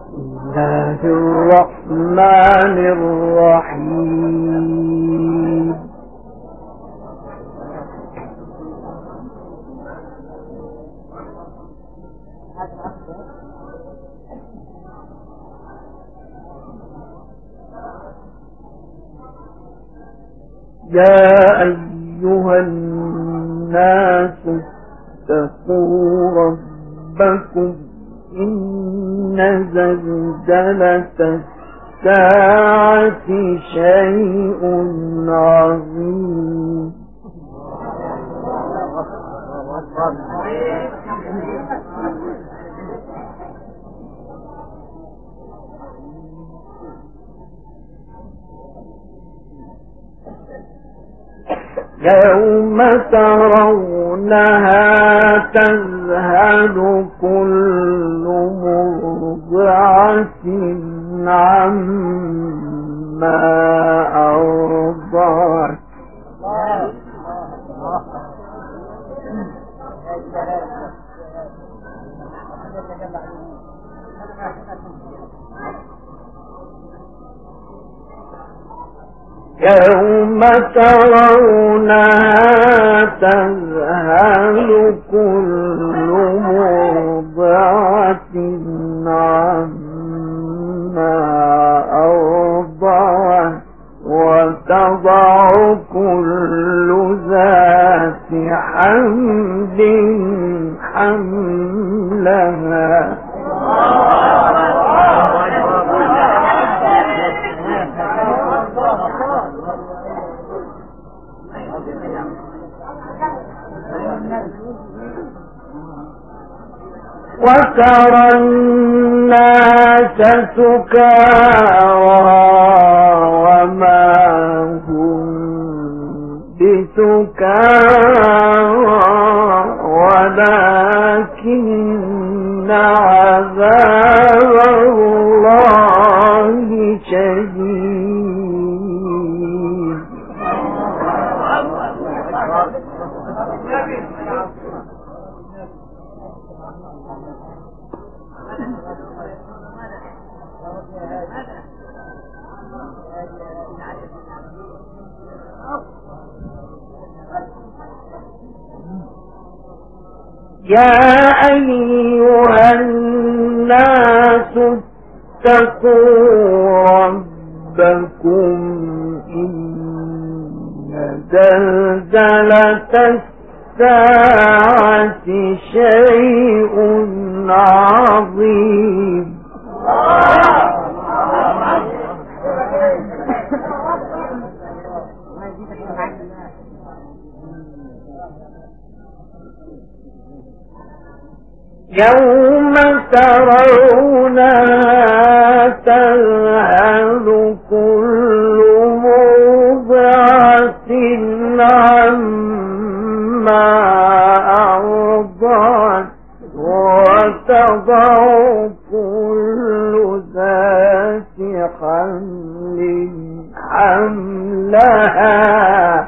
الله الرحمن الرحيم. يا أيها الناس اتقوا ربكم إن زلزلة الساعة شيء عظيم. يوم ترونها تذهل كل مرضعة عما أرضعت يوم ترونها تذهل كل مرضعة عما أرضعت وتضع كل ذات حمل حملها. وترى الناس سكارى وما هم بسكارى ولكن عذاب الله شديد. يا أيها الناس اتقوا ربكم إن زلزلة الساعة شيء عظيم. يوم ترونها تذهل كل مرضعة عما أرضعت وتضع كل ذات حمل حملها.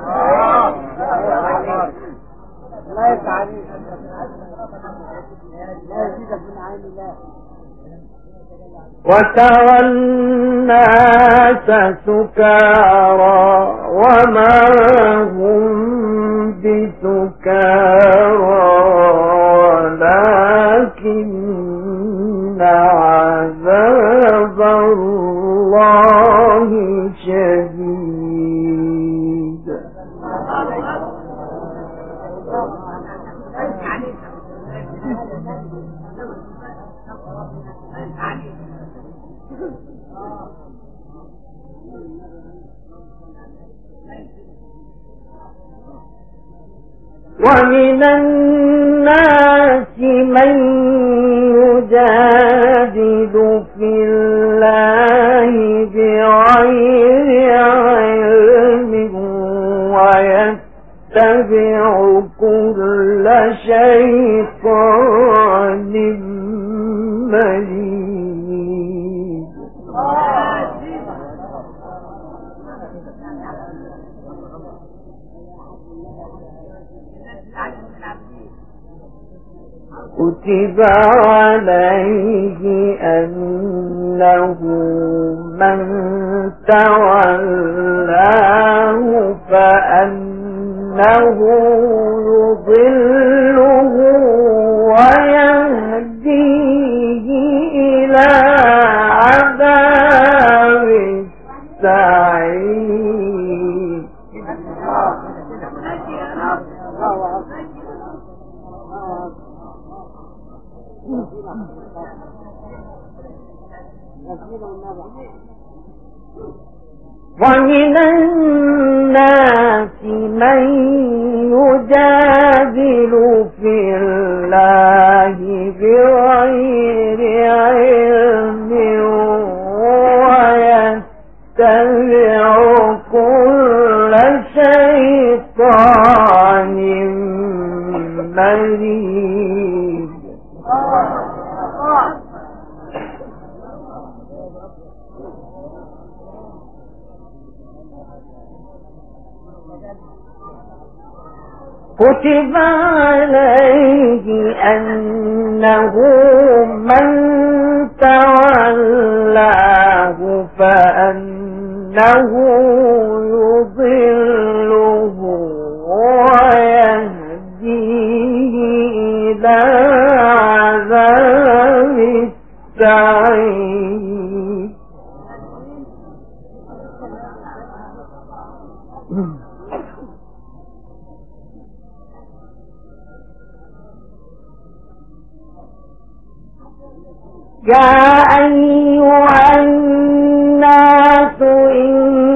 وترى الناس سكارى وما هم بسكارى ولكن عذاب الله شديد. ومن الناس من يجادل في الله بغير علم ويتبع كل شيطان مريد. كتب عليه أنه من تولاه فأنه يضله ويهديه إلى عذاب السعير. ومن الناس من يجادل في الله بغير علم ويتبع كل شيطان مريد. كتب عليه أنه من تولاه فأنه يضله ويهديه إلى عذاب السعير. يا أيها الناس إن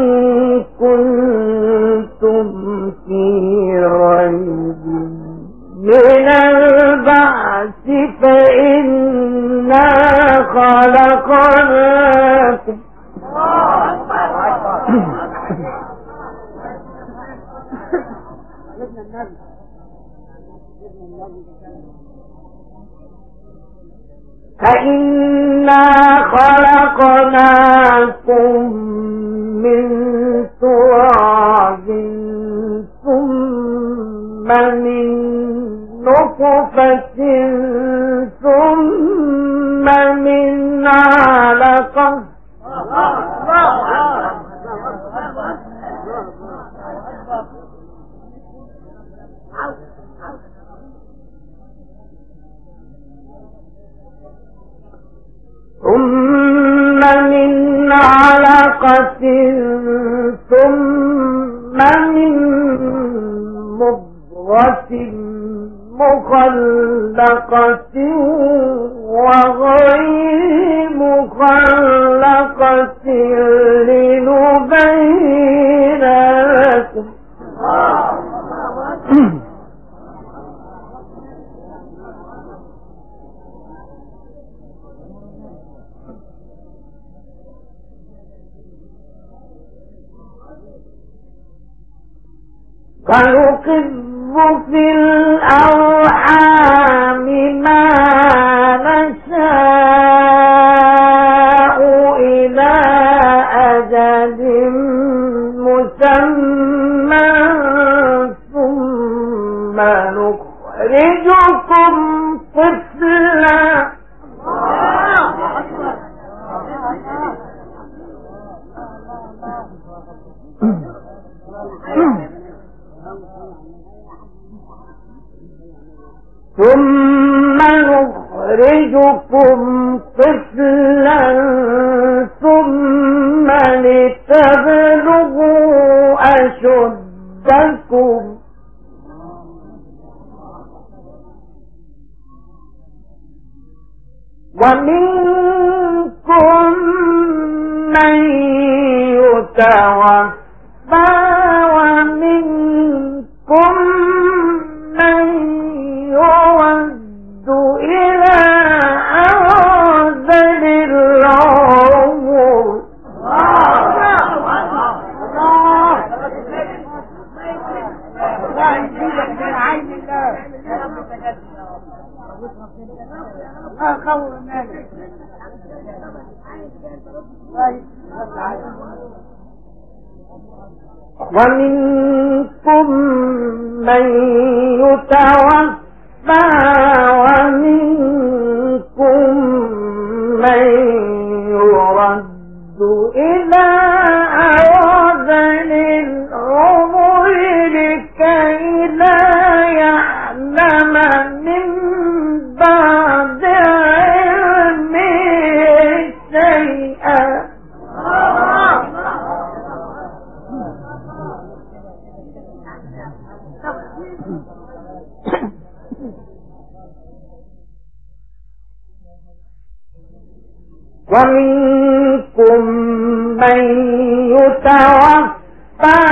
كنتم في ريب من البعث فإنا خلقناكم فإنا خلقناكم من تراب ثم من نطفة ثم من علقة ثم من علقة ثم من مضغة مخلقة وغير مخلقة لنبين لكم. فنقر في الأرحام ما نشاء إلى أجل مسمى ثم نخرجكم طفلا ثم نخرجكم طفلا ثم لتبلغوا أشدكم ومنكم من يتوفى ومنكم من يرد إلى أرذل العمر ومنكم من يتوفى ومنكم من يرد إلى أرذل العمر لكي لا يعلم من بعد علم شيئا. ومنكم من يتوفى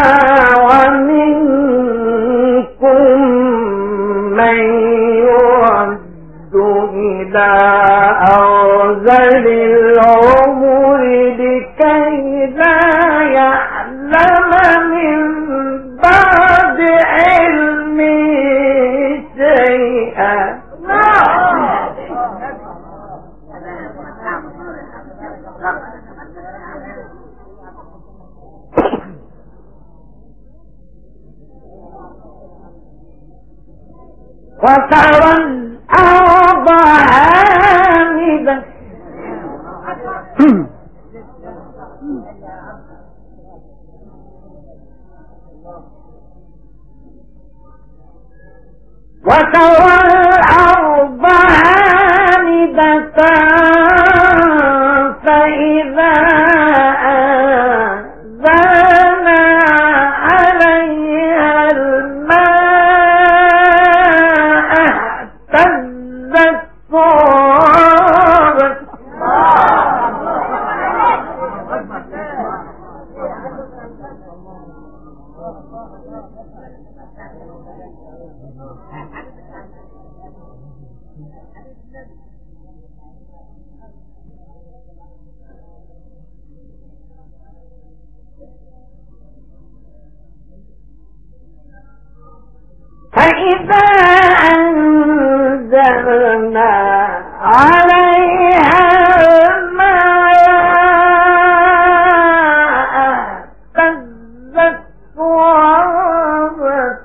ومنكم من يرد إلى أرذل العمر لكي لا يعلم من بعد علم شيئا. وترى الأرض هامدة وترى الأرض هامدة فإذا أنزلنا عليها الماء اهتزت وربت. فإذا أنزلنا عليها الماء اهتزت وربت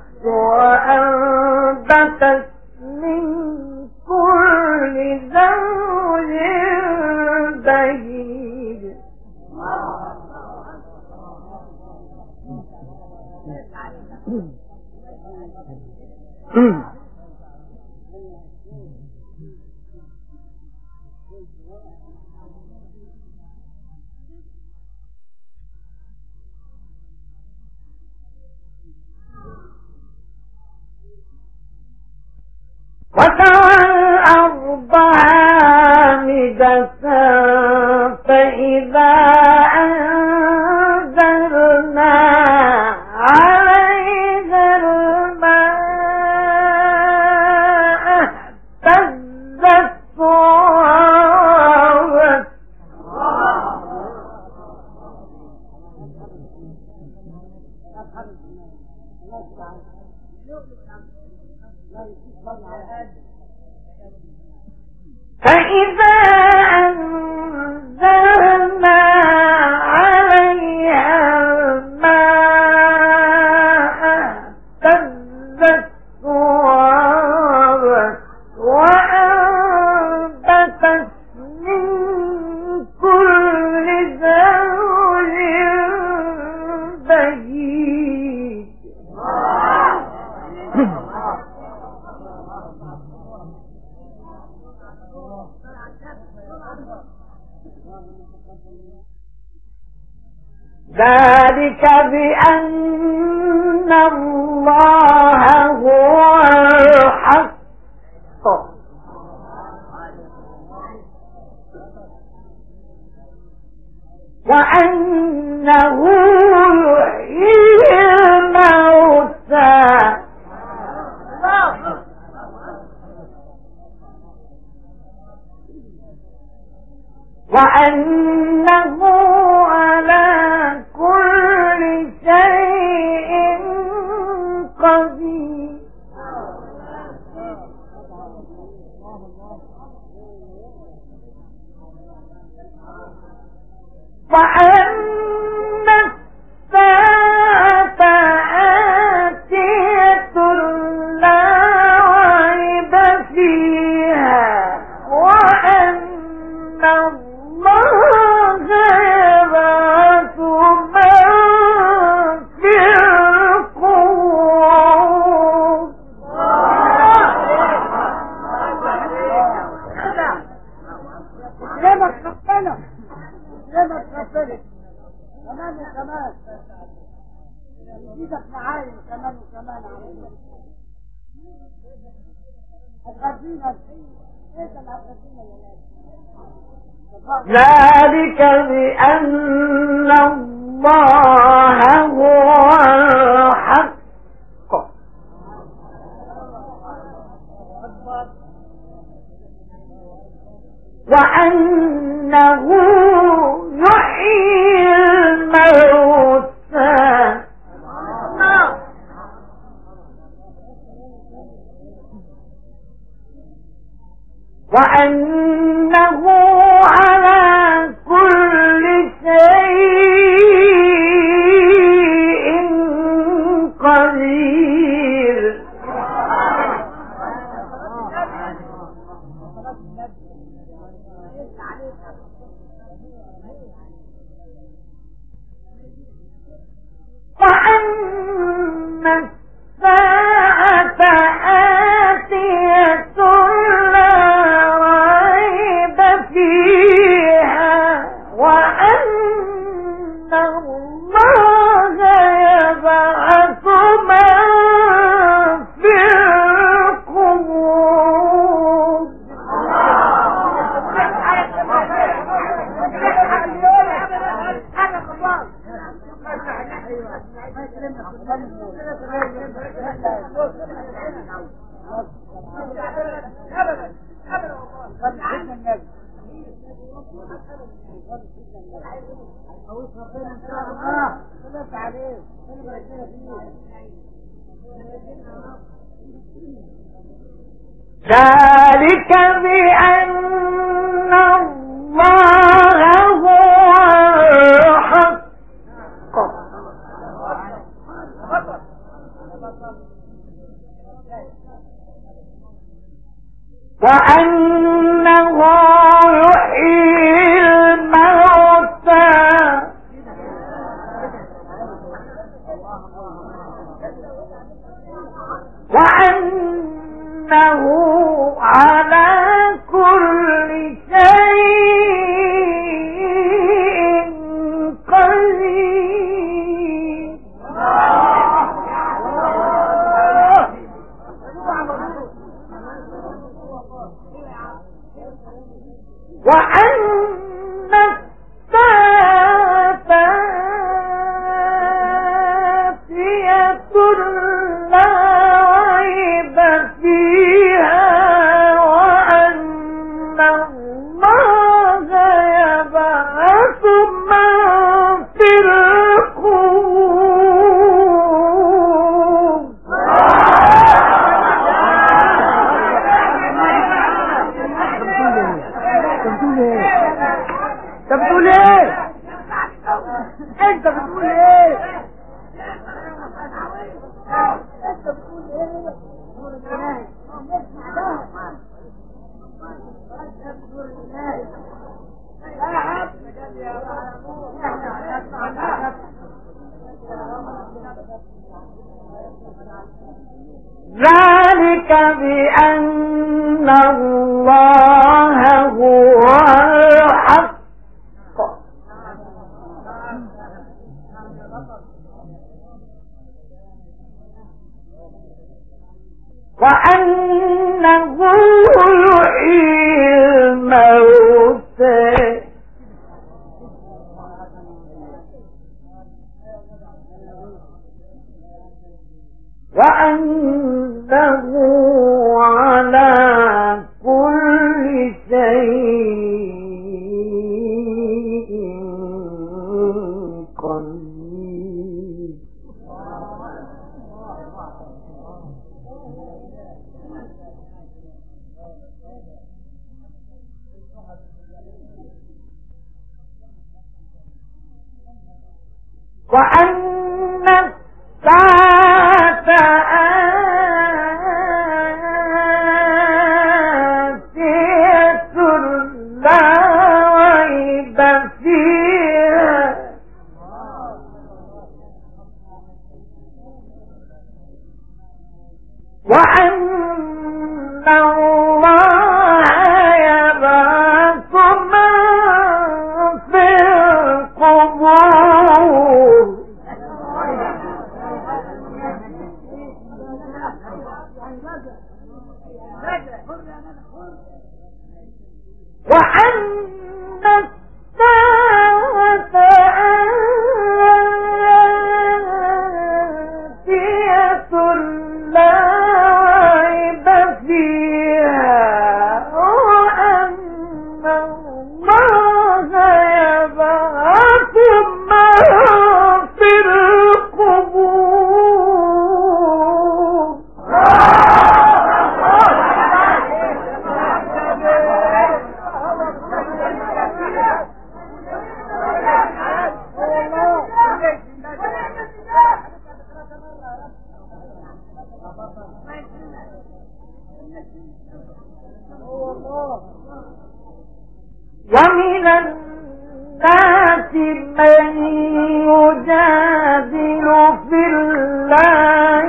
وأنبتت من كل زوج بهيج. وترى الأرض هامدة فإذا أنزلنا عليها الماء اهتزت وربت. فإذا أنزلنا عليها الماء اهتزت وربت وأنبتت من كل زوج بهيج. ذلك بأن الله هو الحق وأنه يحيي الموتى وأنه على كل شيء قدير. وأن الساعة آتية لا ريب فيها يبعث من في القبور. ليه ما تخفنا؟ ليه ما تخفنا؟ كمان وكمان يجيبك معايا كمان وكمان علينا. هتغذينا ايه اللي هتغذينا يا ولاد؟ ذلك بأن الله هو الحق وأنه يحيي الموتى وأنه على كل شيء قدير. وأن الساعة آتية لا ريب فيها وأن الله يبعث من في القبور. ذلك بأن الله هو الحق وأنه يحيي الموتى وأنه على كل شيء قدير. وأن الساعة آتية لا ريب فيها وأن الله يبعث من في القبور. انت بتقول ايه؟ انت بتقول ايه؟ انت بتقول ايه؟ ذلك بأن الله هو الحق وأنه يحيي الموتى وأنه على كل شيء قدير. وأن الساعة آتية لا ريب فيها ومن الناس من يجادل في الله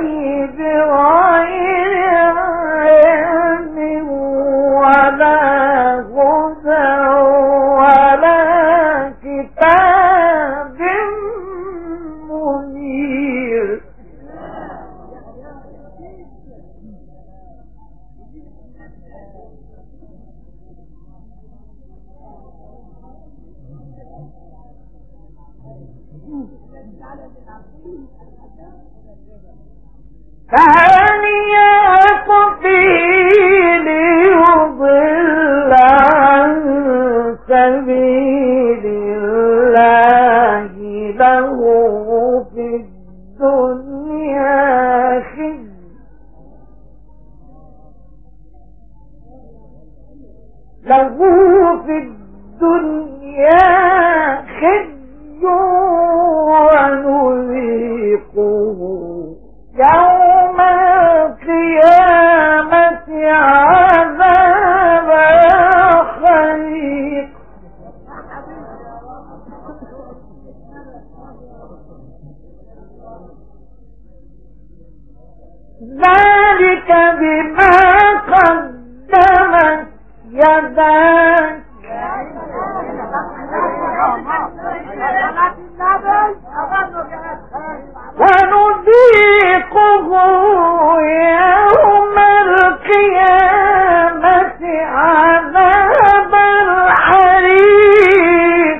بغير علم ولا هدى ولا كتاب منير. ثاني عطفه ليضل عن سبيل الله له في الدنيا خزي ونذيقه يوم القيامة عذاب الحريق. ذلك بما قدمت يداك ونذيقه يوم القيامة عذاب الحريق.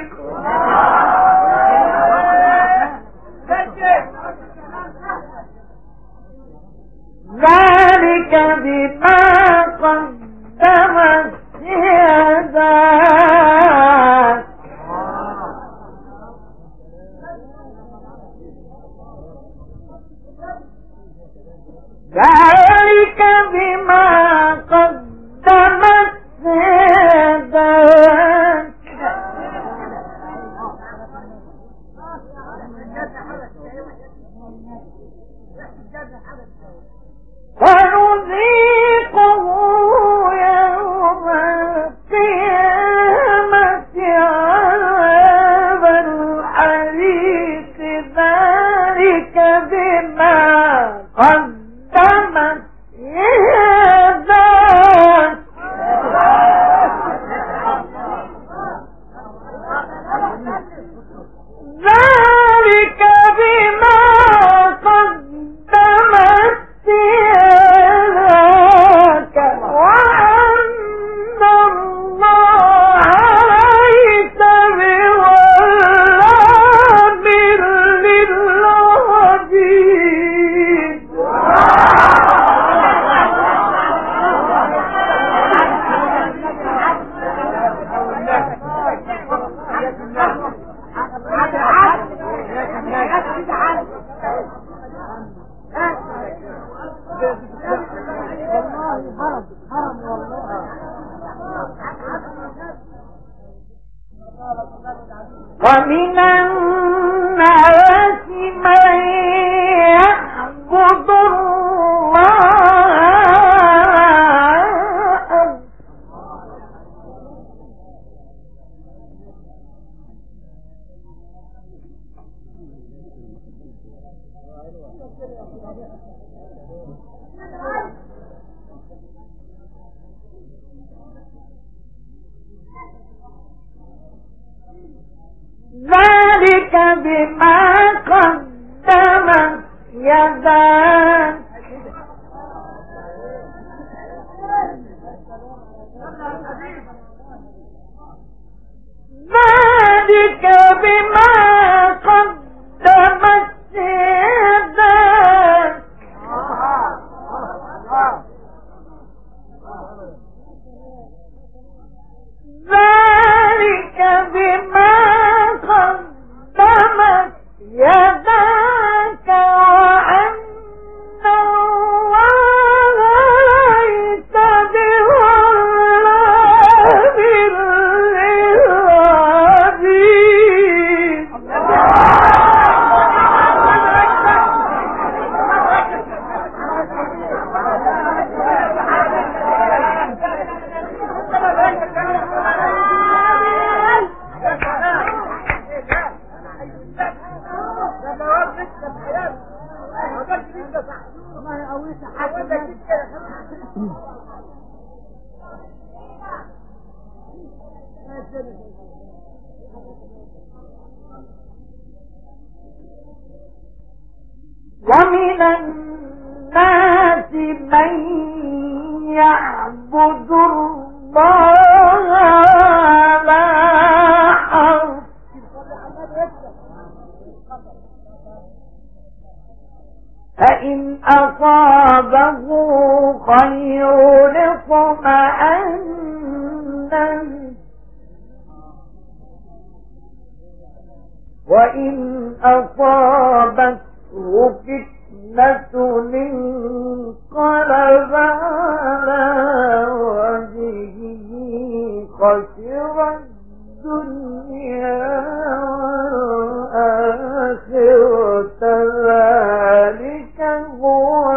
ذلك بما قدمت يداك ذلك بما قدمت يداك ونذيقه يوم القيامة عذاب الحريق. ذلك بما قدمت يداك ذلك بما قدمت يداك وأن الله ليس بظلام للعبيد. ومن الناس من يعبد الله ذلك بما قدمت يداك ذلك بما قدمت يداك ذلك بما قدمت ومن الناس من يعبد الله على حرف فإن أصابه خير اطمأن وإن أصابته فتنة انقلب على وجهه خسر الدنيا والآخرة ذلك هو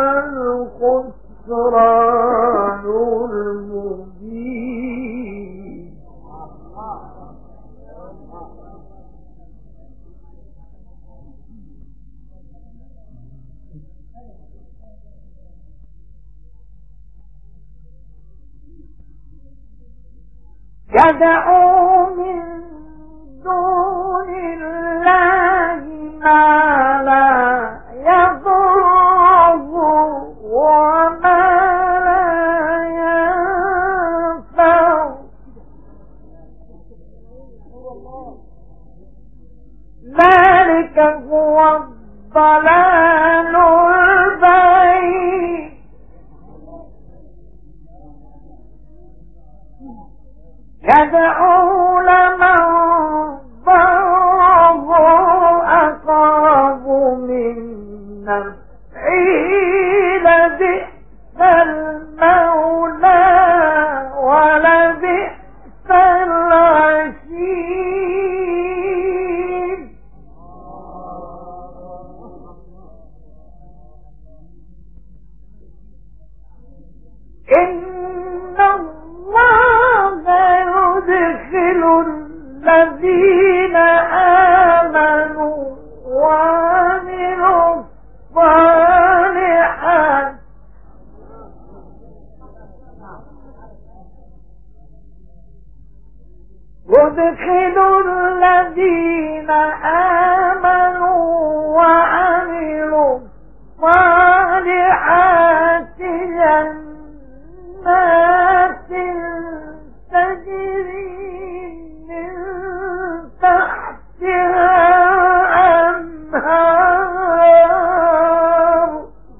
الخسران المبين. يدعو من دون الله ما لا يضره وما لا ينفع ذلك هو الضلال البعيد. يدعو لمن ضره أقرب من نفعه لبئس المولى ولبئس العشير. إن الله يدخل الذين آمنوا وعملوا الصالحات يدخل الذين آمنوا وعملوا الصالحات جنات تجري من تحتها الأنهار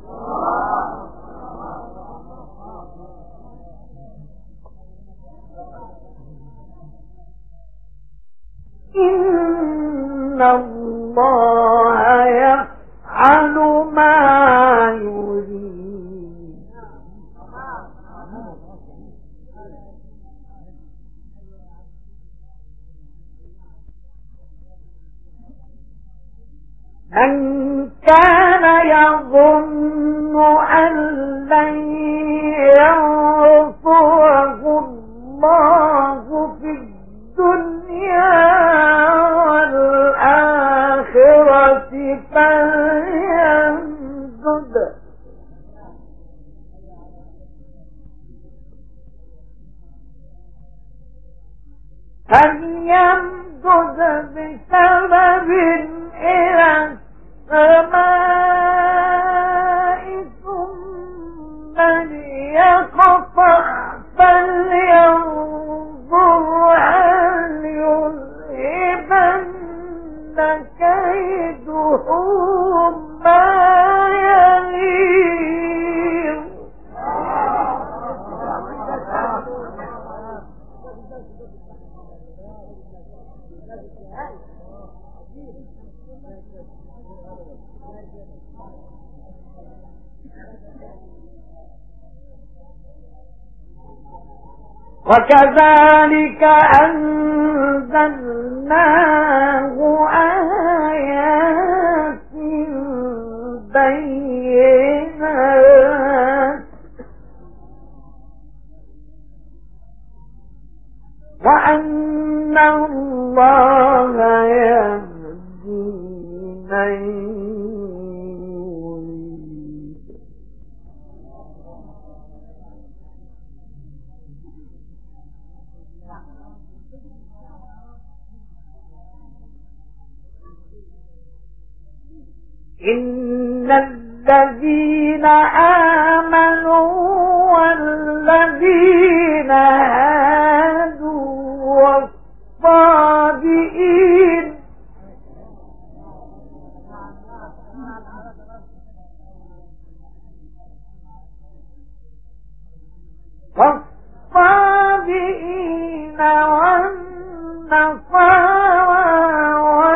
إن الله يفعل ما يريد. من كان يظن أن لن ينصره الله في الدنيا والآخرة فليمدد بسبب إلى السماء ثم ليقطع فلينظر هل يذهبن كيده ما يغيظ. وكذلك أنزلناه آيات بينات وأن الله يهدي من يريد. إن الذين آمنوا والذين هادوا والصابئين والنصارى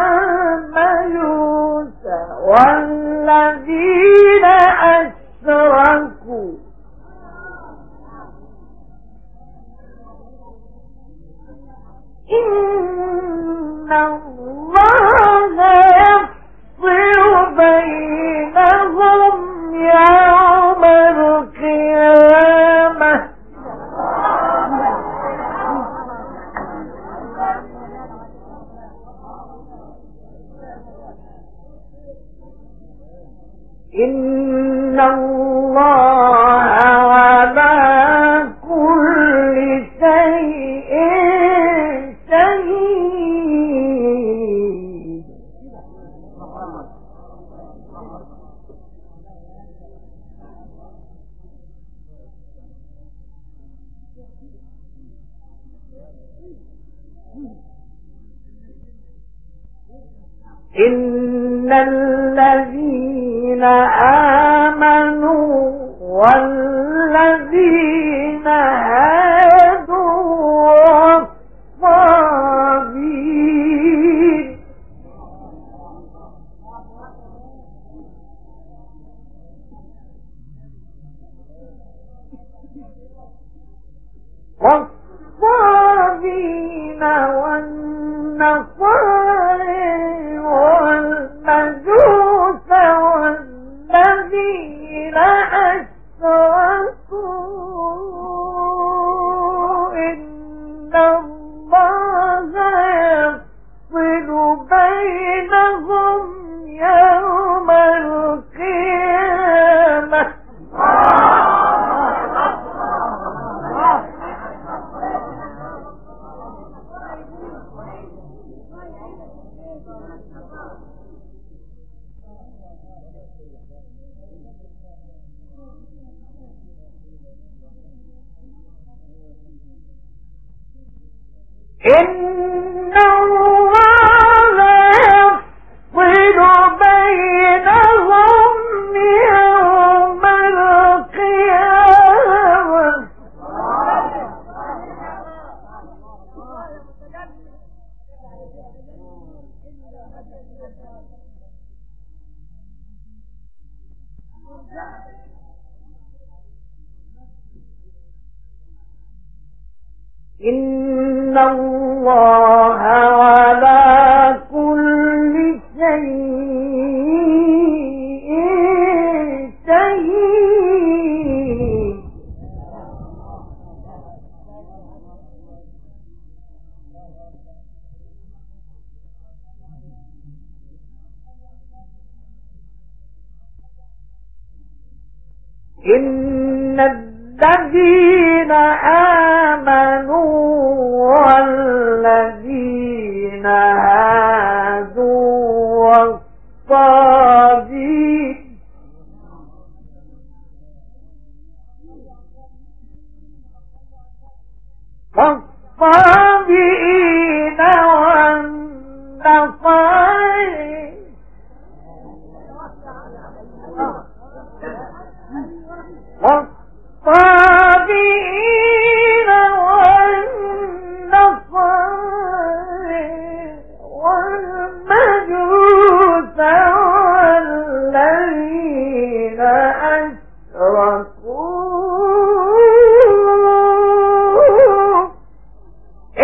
والمجوس والذين أشركوا إن الله يفصل بينهم يوم القيامة إن الله على كل شيء شهيد إن الذين آمنوا والذين هادوا والصابئين والنصارى والمجوس والذين أشركوا إن الله يفصل بينهم يوم القيامة إن الله يفصل بينهم يوم القيامة إن الله على كل شيء شهيد إن الذين آمنوا والذين هادوا والصابئين والنصارى والصابئين والنصارى والمجوس والذين أشركوا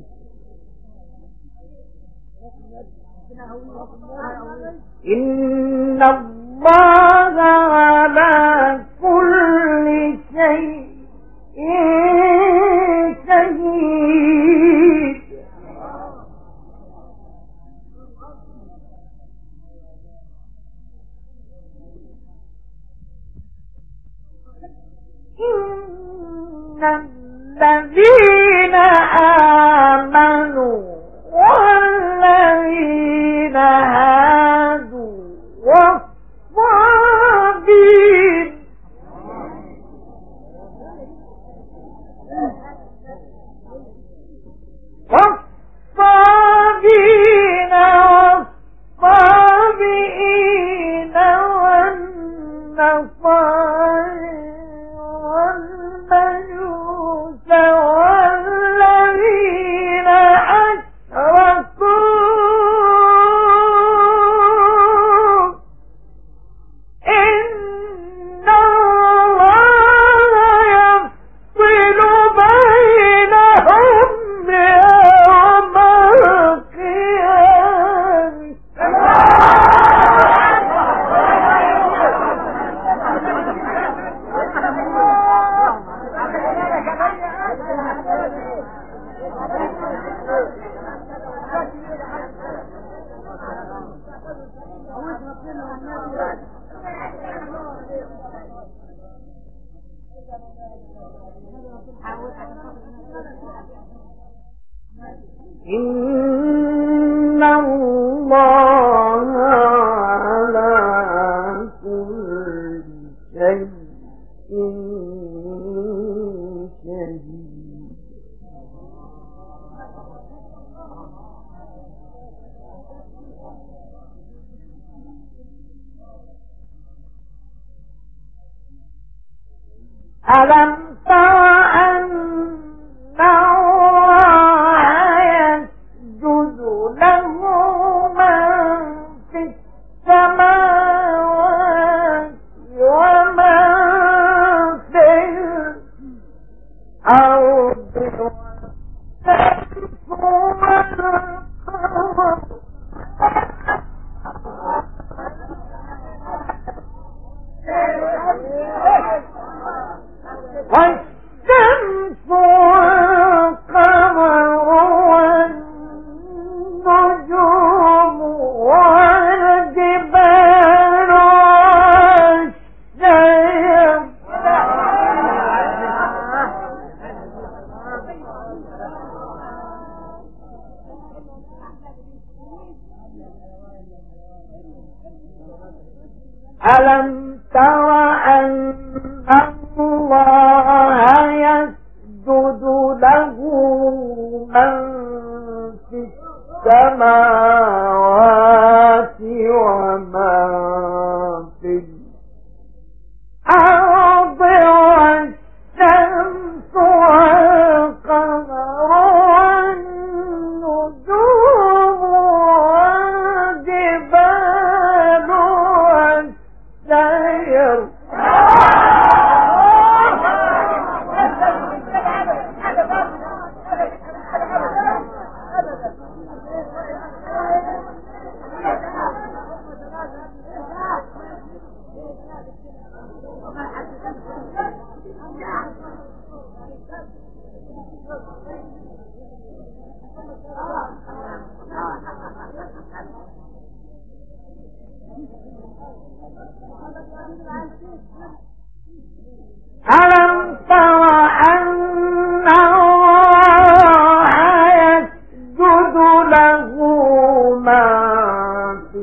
إن الله على كل شيء شهيد. إن الذين آمنوا والذين هادوا والصابين والصابين والصابئين والنصارى والمجوس والذين أشركوا إن الله يفصل بينهم يوم القيامة. إن الله على كل شيء شهيد. ألم تر أن الله يسجد له من في السماوات ومن في الأرض والشمس والقمر والشمس والقمر والنجوم والجبال والشجر ألم تر أن الله يسجد له من في السماوات ومن في الأرض والشمس والقمر والنجوم والجبال والشجر ألم تر أن الله يسجد له من في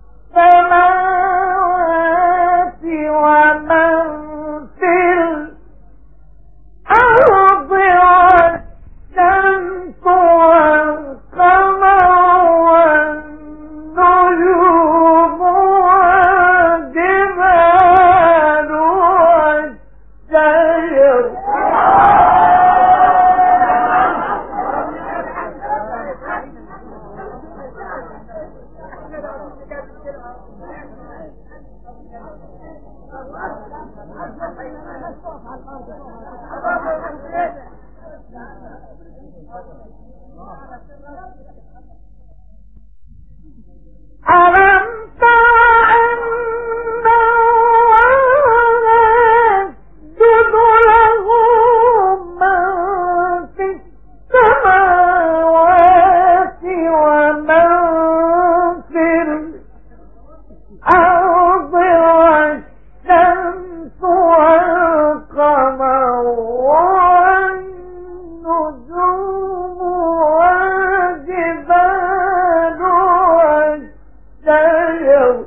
السماوات ومن في الأرض والشمس والقمر والنجوم والجبال والشجر ألم تر أن الله يسجد له من في السماوات ومن في الأرض والشمس والقمر والنجوم والجبال والشجر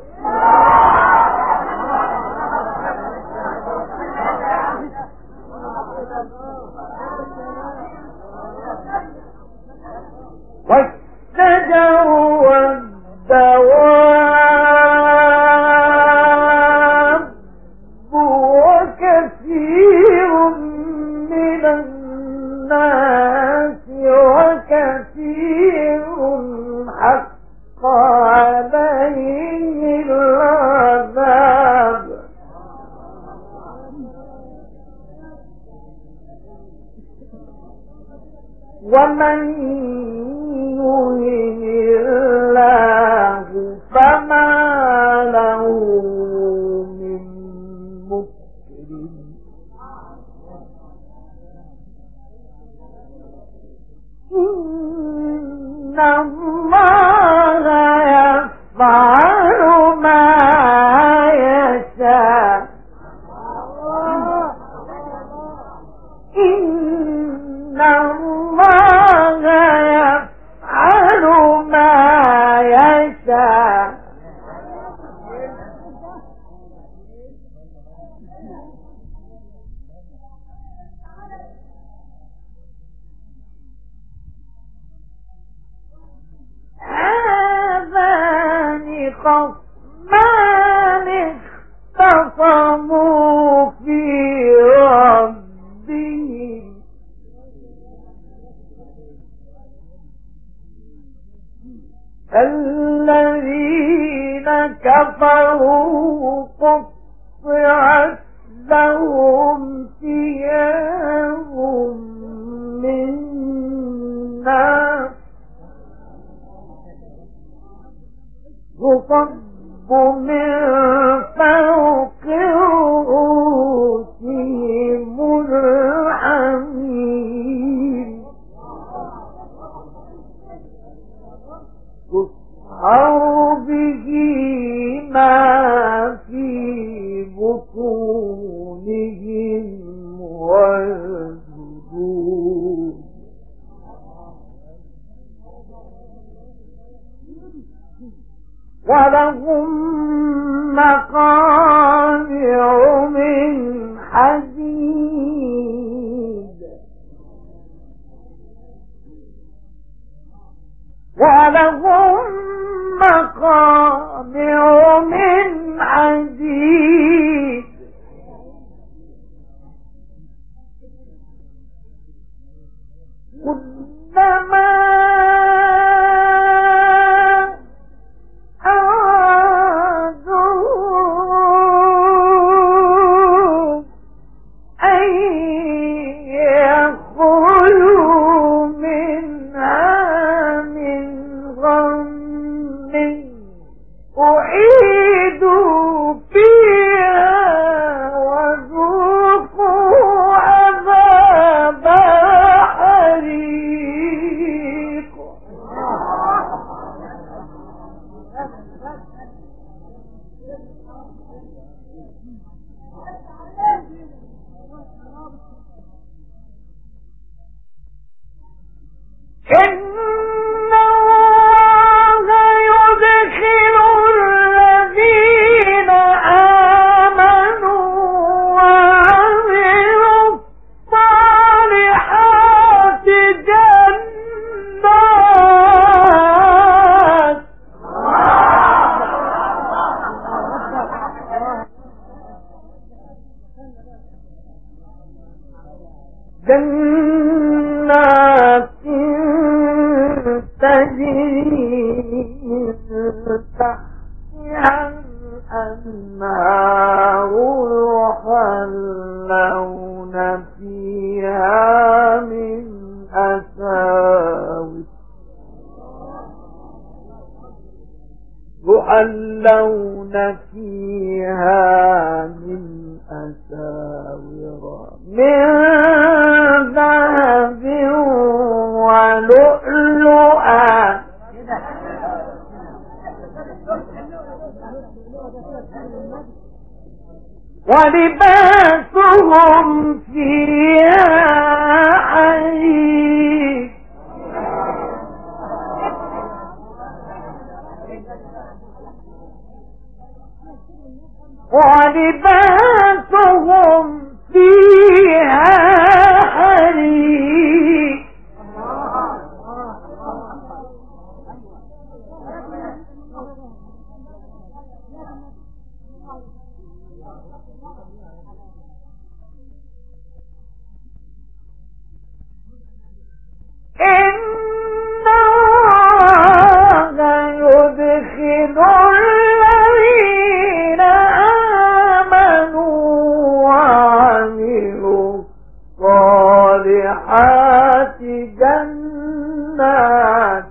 والدواب وكثير من الناس وكثير حق عليه العذاب ومن يهن الله فما له من مكرم إن الله يفعل ما يشاء إن الله يفعل ما يشاء هذان خصمان اختصموا في ربهم الذين كفروا قطعت لهم ثياب من نار يصب من فوق رؤوسهم الحميم يصهر به ما في بطونهم والجلود ولهم مقامع من حديد ولهم مقامع من حديد كلما أرادوا أن يخرجوا منها من غم أعيدوا فيها وذوقوا عذاب الحريق إن الله يدخل الذين آمنوا وعملوا الصالحات جنات تجري من تحتها الأنهار يحلون فيها من أساور يحلون فيها من أساور من ذهب ولؤلؤا ولباسهم فيها حرير ولباسهم فيها حرير إن الله يدخل الذين آمنوا وعملوا الصالحات جنات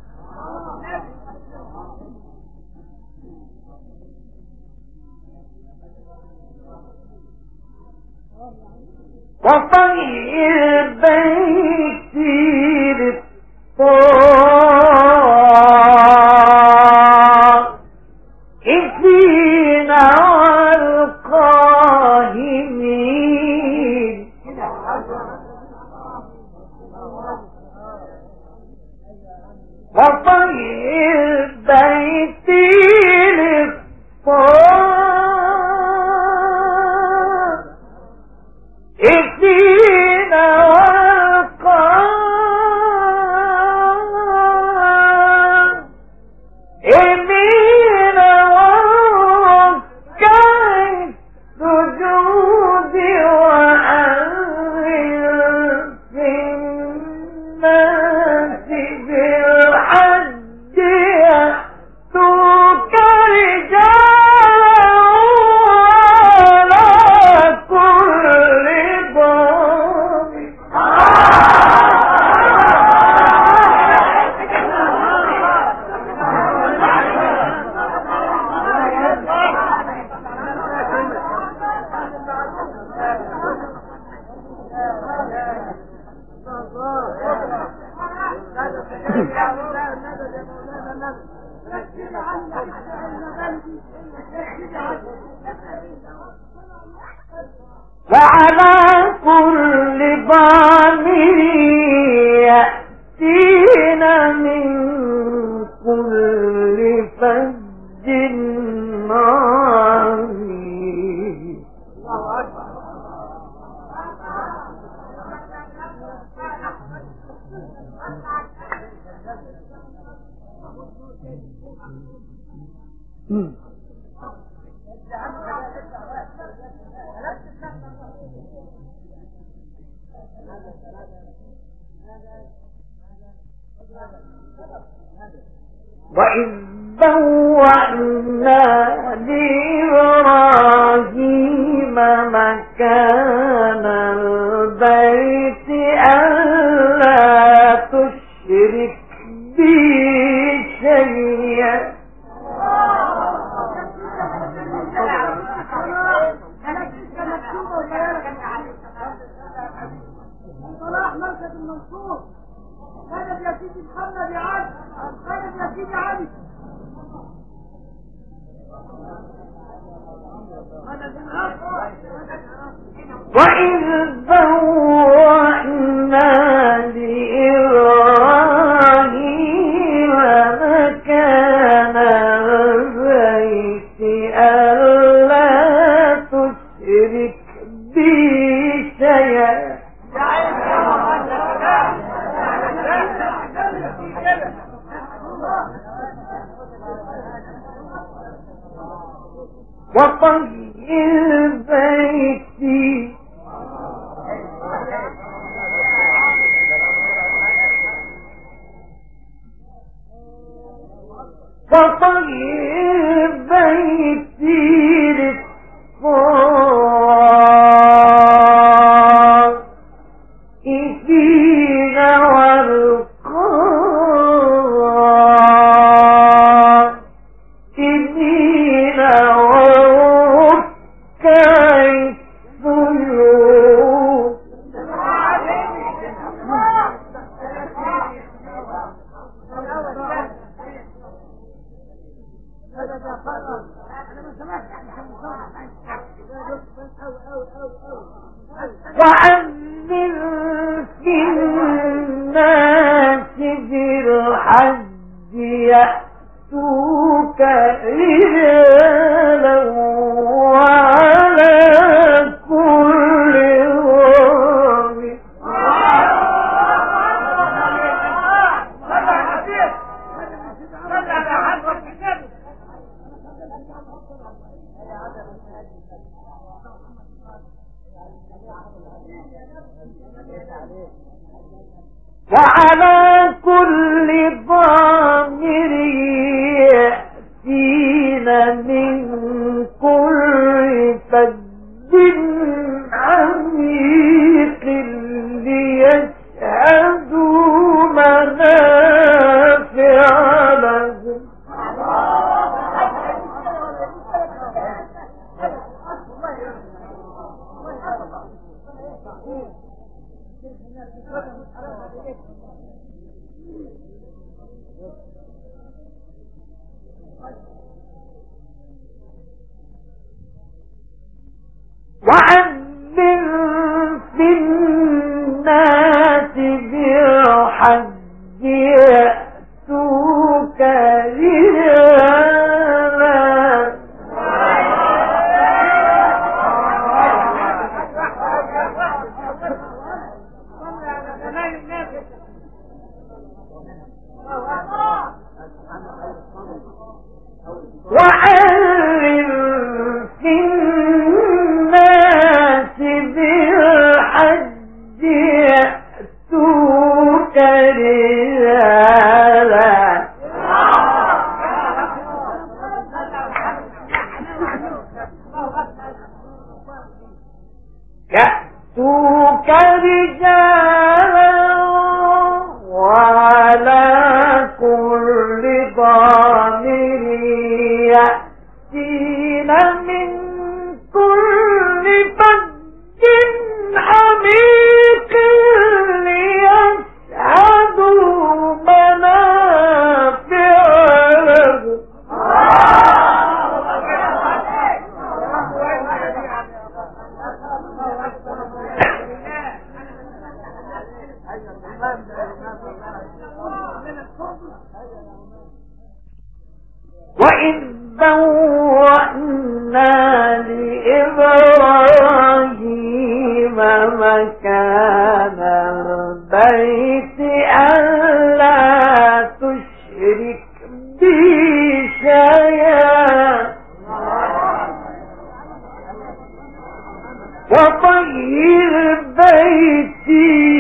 وطهر بيتي للطائفين والقائمين وطهر بيتي للطائفين والقائمين والركع السجود وأذن في الناس بالحج يأتوك رجالا وعلى كل ضامر وعلى كل ضامر يأتين من كل فج عميق وإذ بوأنا لإبراهيم مكان البيت ألا تشرك بي شيئا صلاح مركز المنصور خالد يا سيدي محمد يا علي خالد يا سيدي علي وإذ بوأنا لإبراهيم مكان البيت ألا تشرك بي شيئا وطهر بيتي للطائفين بالحج يأتوك رجالا وعلى كل ضامر وعلى كل ضامر يأتين من كل فج عميق ليشهدوا منافع لهم وأذن في الناس بالحج يأتوك رجالا وأذن في الناس بالحج يأتوك رجالا يأتوك رجالا وعلى كل ضامر يأتين من كل فج عميق ليشهدوا منافع لهم وإذ بوأنا لإبراهيم مكان البيت ألا تشرك بي شيئا وطهر بيتي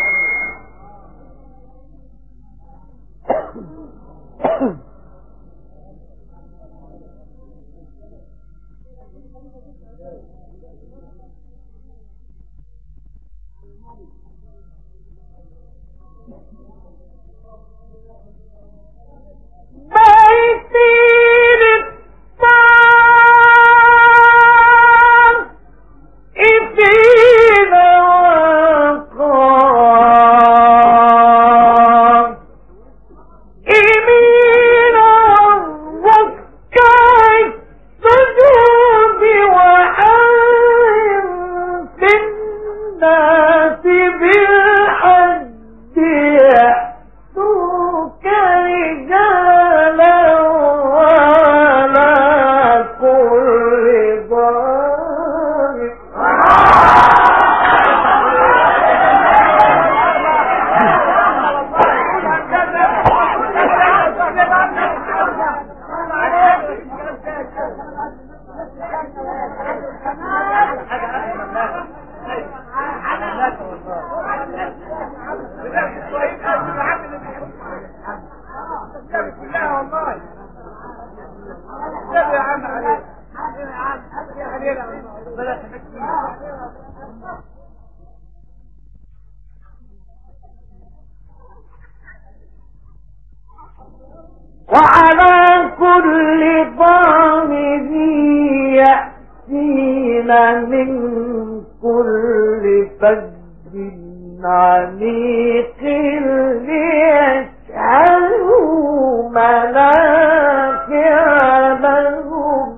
وعلى كل ضامر يأتين من كل فج عميق ليشهدوا منافع لهم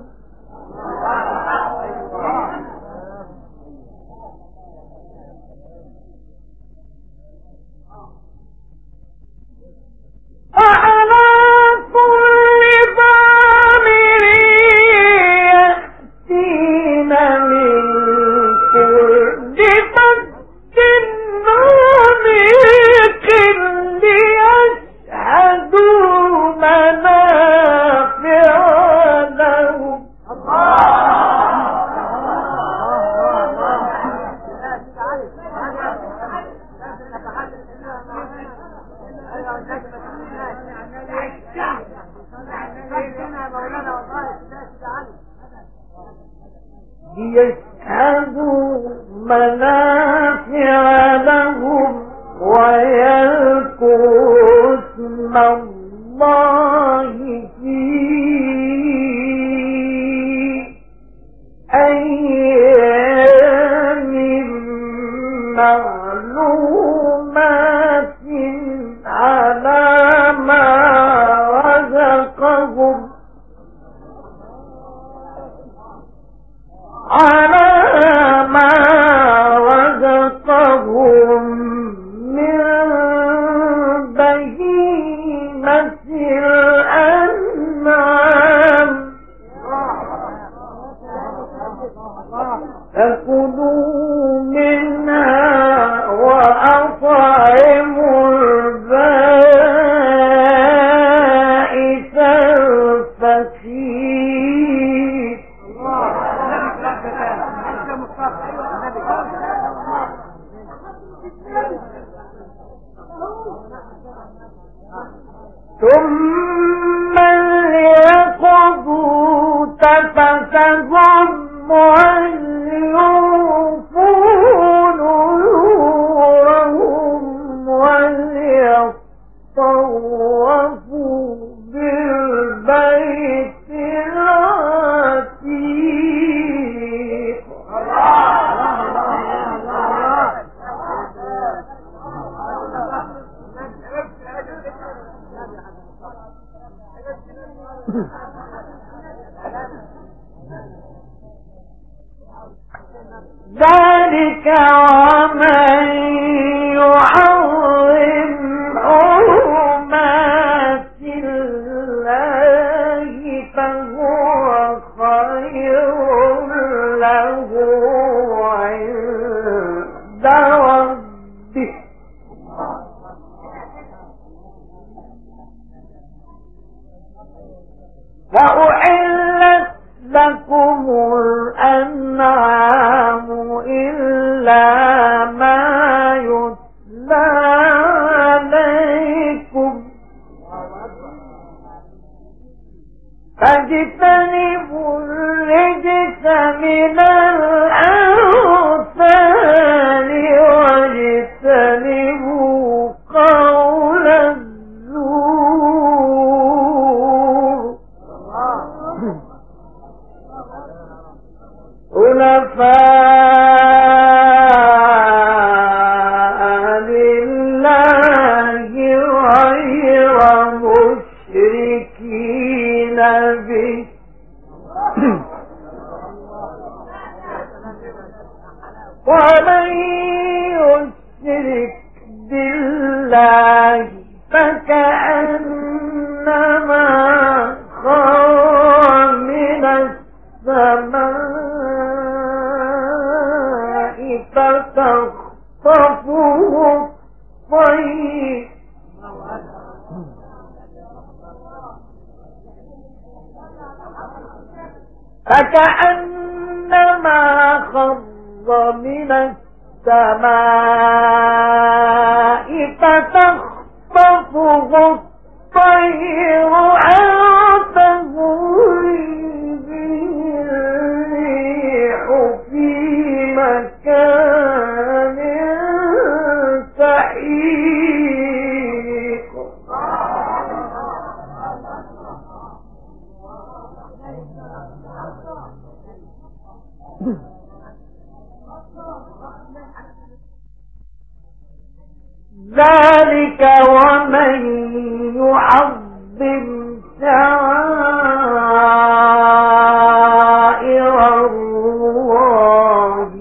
ليشهدوا منافع لهم ويذكروا اسم الله في أيام معلومات على ما رزقهم من بهيمة الأنعام فكلوا منها وأطعموا البائس الفقير ثم ليقضوا تفثهم وليوفوا نذورهم وليطوفوا بالبيت العتيق ذلك ومن يعظم حرمات الله فهو خير له عند ربه وأحلت لكم الأنعام إلا ما يتلى عليكم فاجتنبوا الرجس من الأوثان واجتنبوا قول الزور حنفاء لله غير مشركين به ومن يشرك بالله فكأنما خر من السماء فتخطفه الطير فكأنما خر من السماء فتخطفه الطير أو تهوي به الريح في مكان سحيق ذلك ومن يعظم شعائر الله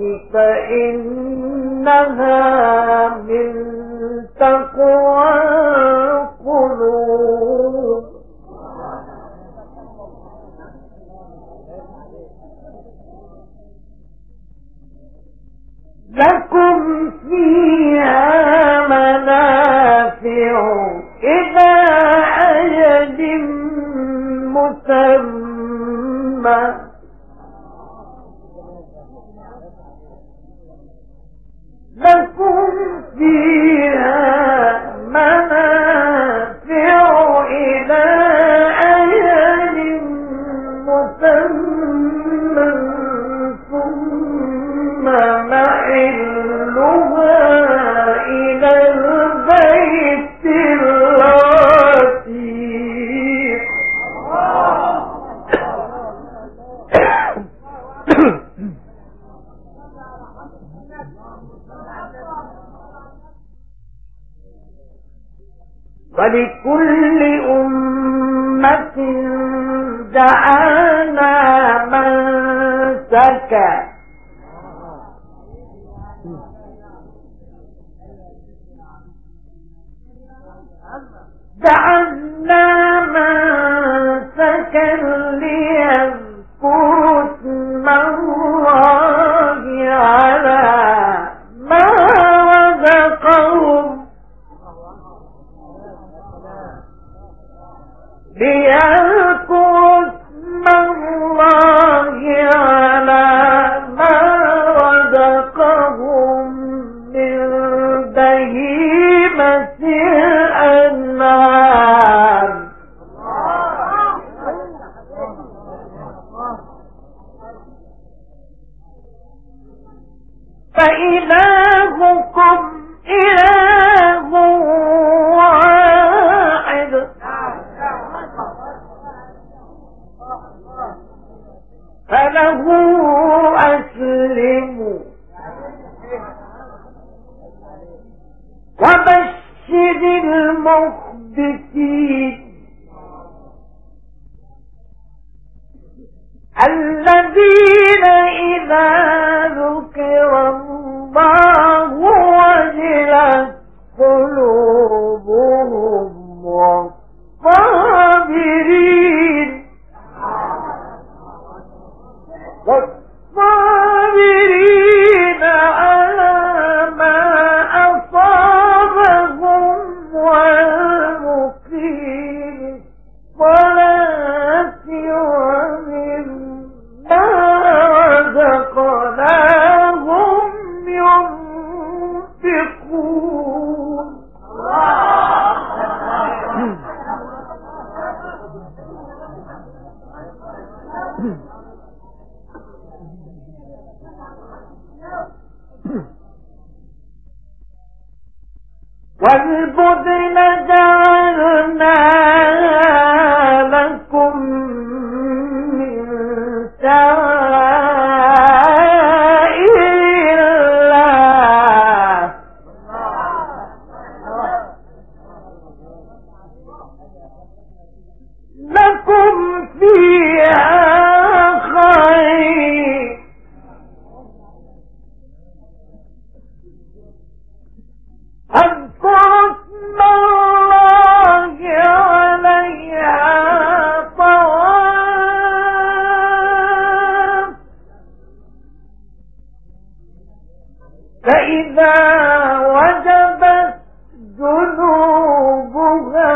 فإنها من تقوى القلوب لكم فيها منافع إلى أجل مسمى لكم فيها منافع ولكل أمة جعلنا منسكا ليذكروا اسم الله على ما رزقهم من بهيمة الأنعام فإلهكم إله واحد فله أسلموا وبشر المخبتين الذين إذا ذكر الله وجلت قلوبهم والصابرين على ما أصابهم والمقيم الصلاة ومما رزقناهم ينفقون والبدن جعلناها لكم من شعائر الله لكم فيها خير اذكروا اسم الله عليها طواف فإذا وجبت جنوبها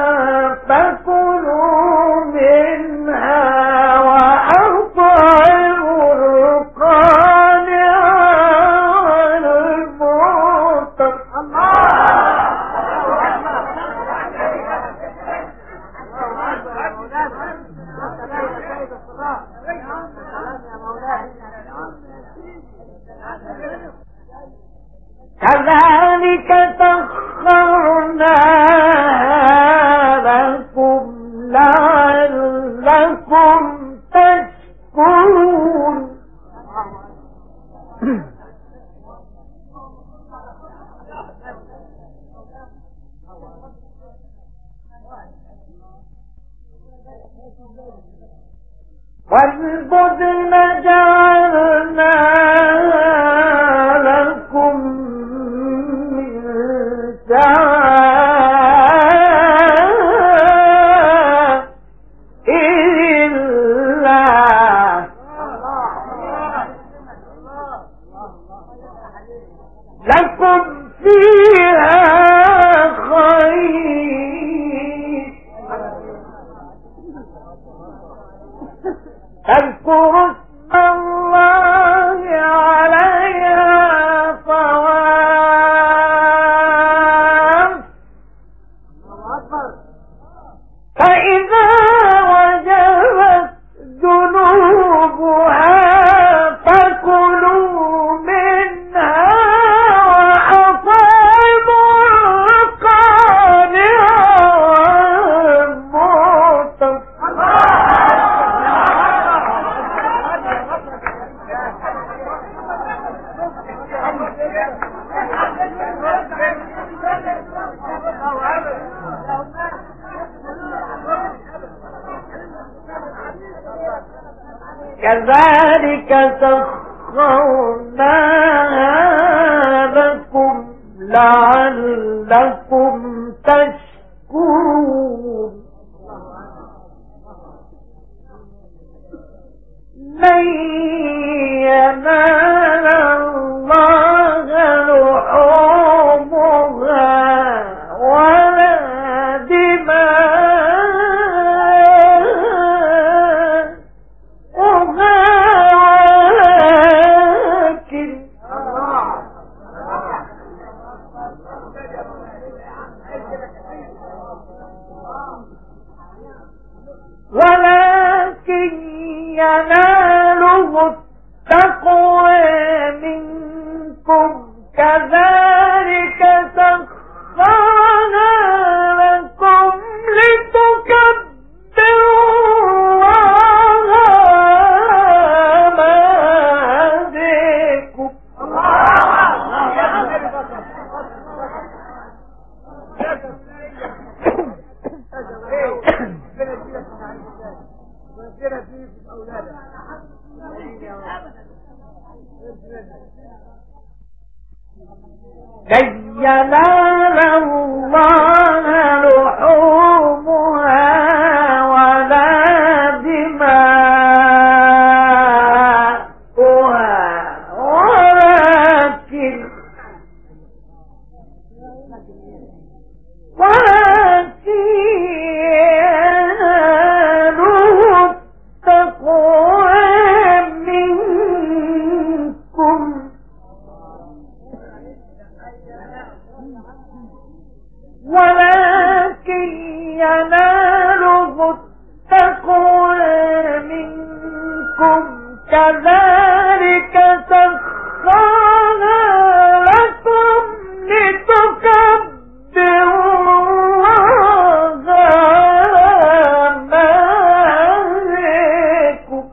فكلوا منها وأطعموا القانع والمعتر كذلك سخرناها لكم لعلكم تشكرون والبدن جعلناها لكم من شعائر الله لكم فيها خير اذكروا اسم الله عليها طواف فإذا وجبت جنوبها فكلوا منها وأطعموا القانع والمعتر كذلك سخرناها لكم لعلكم تشكرون لن ينال الله لحومها ولا دماؤها ولكن يناله التقوى منكم كذلك سخرنا لكم لتكبروا الله ما هديكم كي ينال الله لحومها ولا دماؤها ولكن يناله التقوى منكم ولكن يناله التقوى منكم كذلك سخرنا لكم لتكبروا الله ما هديكم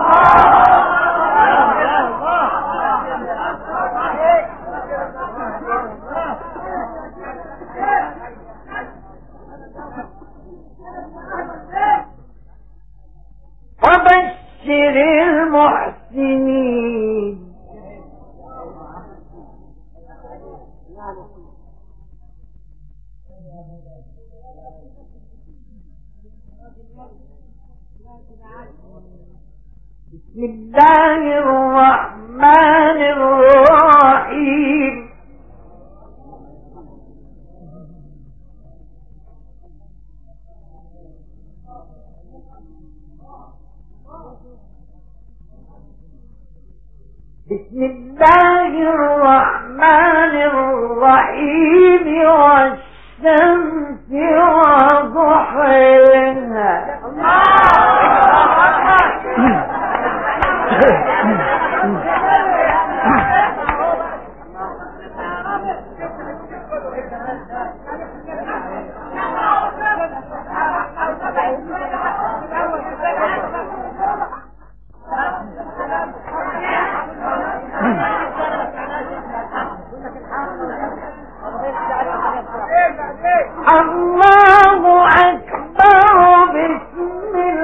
وبشر المحسنين بسم الله الرحمن الرحيم بسم الله الرحمن الرحيم والشمس وضحاها الله أكبر بسم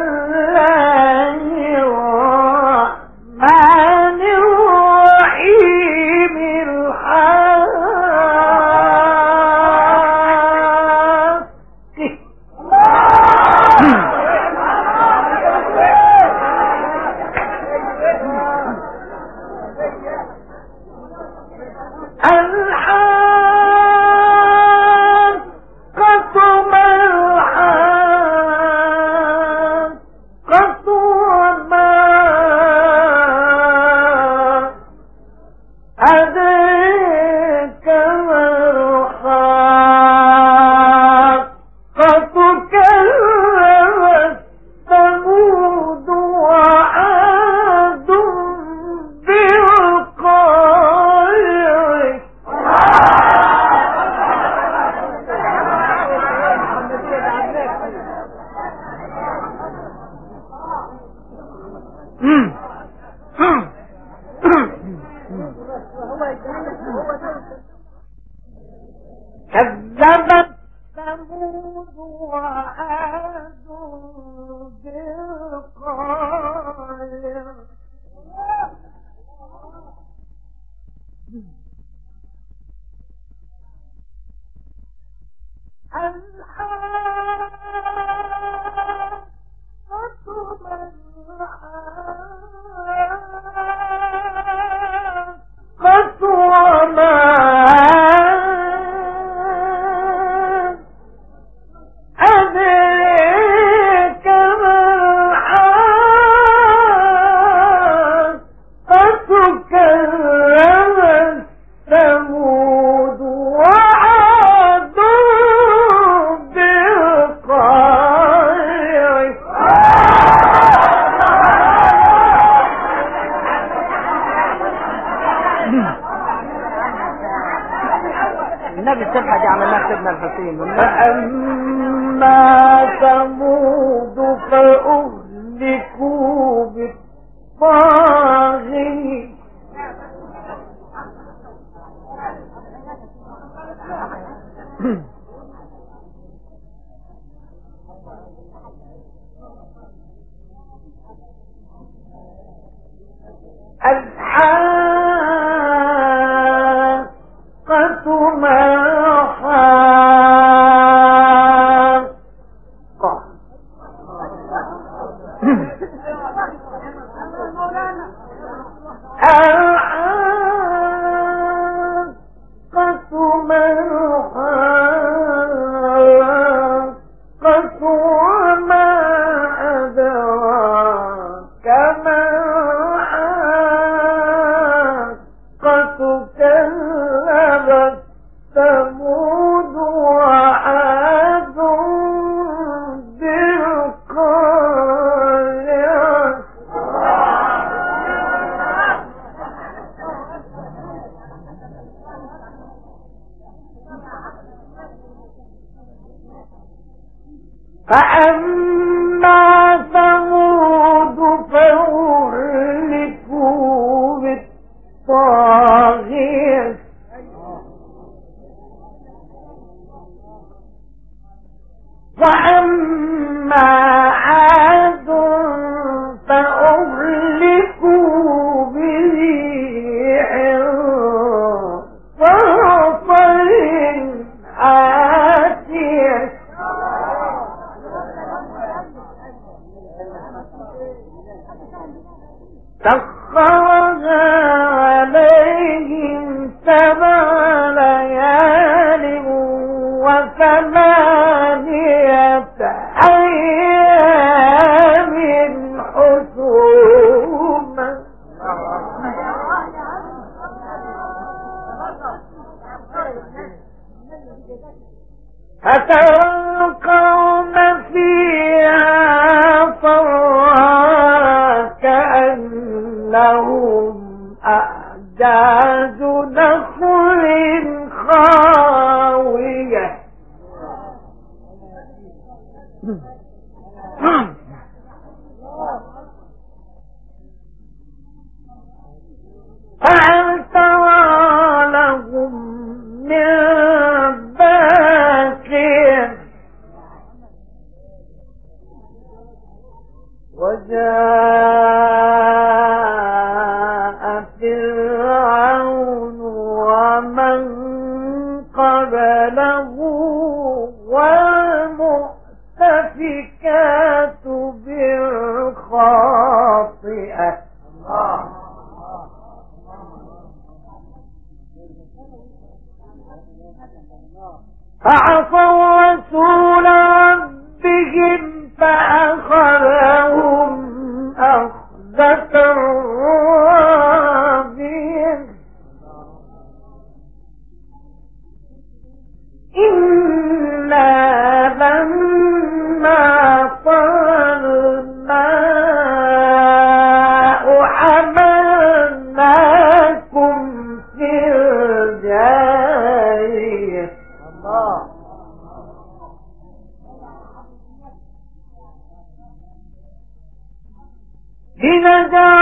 سيدنا الحسين. فأما ثمود فأهلكوا بالطاغية الحاقة ما حاقة الحاقة ما حاقة وما أدراك ما كذبت ثمود وعاد بالقارعة فأما ثمود فأهلكوا بالطاغية وأما عاد فأهلكوا بريح صرصر عاتية سخرها عليهم 7 ليال و8 أيام حسوما فترى القوم فيها صرعى كأنهم أعجاز نخل خاوية فهل ترى لهم من باقية وجاء فرعون ومن قبله والمؤتفكات بالخاطئة فعصوا رسول ربهم فأخذهم أخذة رابية إنا لما طال الماء حملناكم في الجارية لنجعلها